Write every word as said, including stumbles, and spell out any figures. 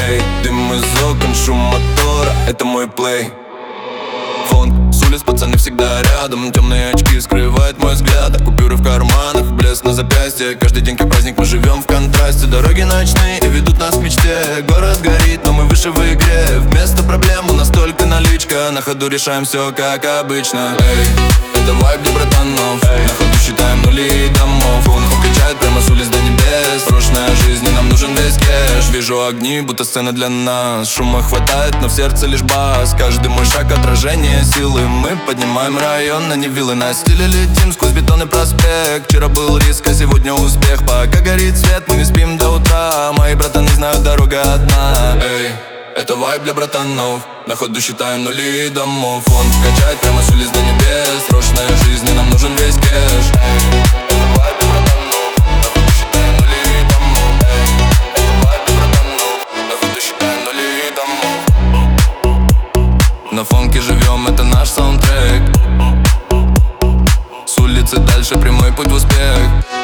Эй, дым из окон, шум мотора, это мой плей. Фон с улиц, пацаны всегда рядом. Темные очки скрывают мой взгляд. Купюры в карманах, блеск на запястье. Каждый день как праздник, мы живем в контрасте. Дороги ночные и ведут нас к мечте. Город горит, но мы выше в игре. Вместо проблем у нас только наличка. На ходу решаем все как обычно. Эй, это вайб для братанов. На ходу считаем нули домов. Фон включает прямо с улиц до небес. Срочная жизнь, и нам нужен весь кэш. Вижу огни, будто сцена для нас. Шума хватает, но в сердце лишь бас. Каждый мой шаг отражение силы. Мы поднимаем район, на не виллы. На стиле летим сквозь бетонный проспект. Вчера был риск, а сегодня успех. Пока горит свет, мы не спим до утра. Мои братаны знают, дорога одна. Эй, это вайб для братанов. На ходу считаем нули домов. Он качает прямо с улиц до небес. Срочная жизнь, и нам нужен весь кэш. Это вайб для братанов. На ходу считаем нули домов. Это вайб для братанов. На ходу считаем нули домов. На фонке живем, это наш саундтрек. С улицы дальше прямой путь в успех.